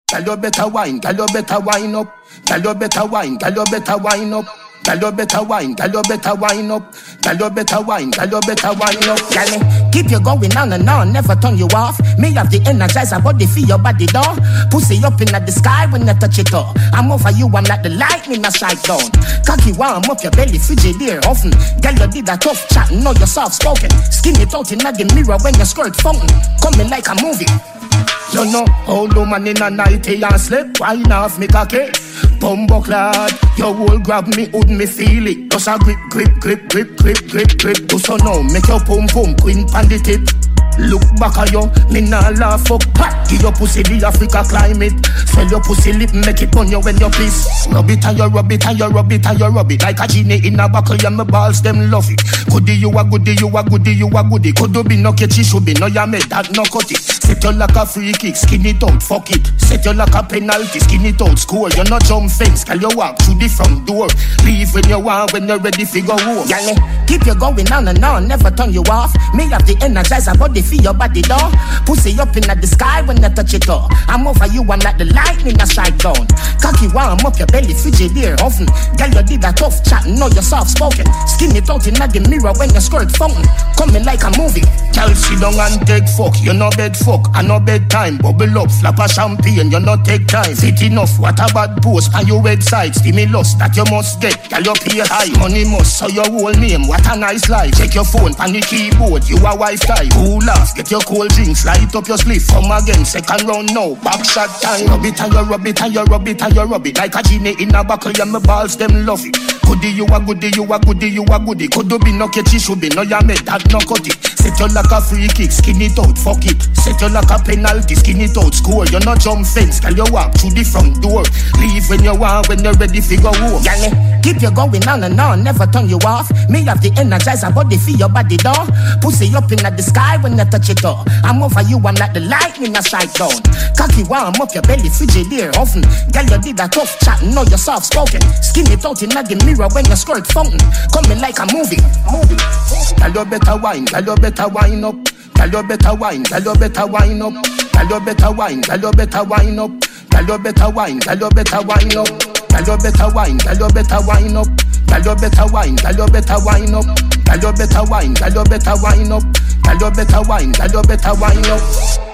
Girl, you better wine, girl, you better wine up. Girl, you better wine, girl, you better wine up. Girl, you better wine, girl, you better wine up. Girl, you better wine, girl, you better wine up. Girl, keep you going on and on, never turn you off. Me have the energizer body for your body door. Pussy up in the sky when you touch it all. I'm over you, I'm like the lightning I strike down. Cocky warm up your belly, Frigidaire often. Girl, you did a tough chat, know you're soft spoken. Skin it out in the mirror when your skirt fountain. Coming like a movie. You know how the man in a night and sleep. Wine off me cocky, bumbo clad. Your whole grab me, hood me feel it. Just a grip, grip, grip, grip, grip, grip, grip. Do so now, make your pum pum queen pan the tip. Look back at you, me nah laugh up. Give your pussy the Africa climate. Swell your pussy lip, make it on you when you piss. Rub it and you rub it and you rub it and you rub it. Like a genie in a buckle and my balls them love it. Goodie you a goodie, you a goodie, you a goodie. Could be no catchy, should be no ya made that no cut it. Set you like a free kick, skin it out, fuck it. Set you like a penalty, skin it out, score. You not jump fence, can you walk through the front door. Leave when you want, when you're ready for go home. Girl, keep you going on and on, never turn you off. Me have the energizer body for your body door. Pussy up in the sky when you touch it all. I'm over you, I'm like the lightning I strike down. Cocky warm up your belly, Frigidaire often. Girl, you did a tough chat, know you're soft spoken. Skin it out in the mirror when your skirt fountain. Coming like a movie. Girl, sit down and take fuck. You no bed fuck, I no bedtime. Bubble up, flap a champagne, you no take time. Fit enough, what a bad post on your website. Stimulus that you must get. Girl, you pay high, money must, so your whole name. What a nice life. Check your phone, pan the keyboard, you a wife type. Cool off, get your cold drinks, light up your sleeve. Come again, second round now, back shot time. Rub it and you rub it and you rub it and you rub it. Like a genie in a buckle, and my balls them love it. Goodie, you a goodie, you a goodie, you a goodie. Could be no catchy, should be no ya made that no cut it. Set you like a free kick, skin it out, fuck it. Set you like a penalty, skin it out, score. You not jump fence, can you walk through the front door. Leave when you want, when you're ready for go home. Girl, keep you going on and on, never turn you off. Me have the energizer body for your body door. Pussy up in the sky when you touch it all. I'm over you, I'm like the lightning I strike down. Cocky warm up your belly, Frigidaire often. Girl, you did a tough chat, know you're soft spoken. Skin it out in the mirror when your skirt fountain. Coming like a movie. Girl, you better wine, girl, you better wine up. Girl, you better wine, girl, you better wine up. Girl, you better wine, girl, you better wine up. Girl, you better wine, girl, you better wine up. Girl, you better wine, girl, you better wine up. Girl, you better wine, girl, you better wine up. Girl, you better wine, girl, you better wine up. Girl, you better wine, girl, you better wine up.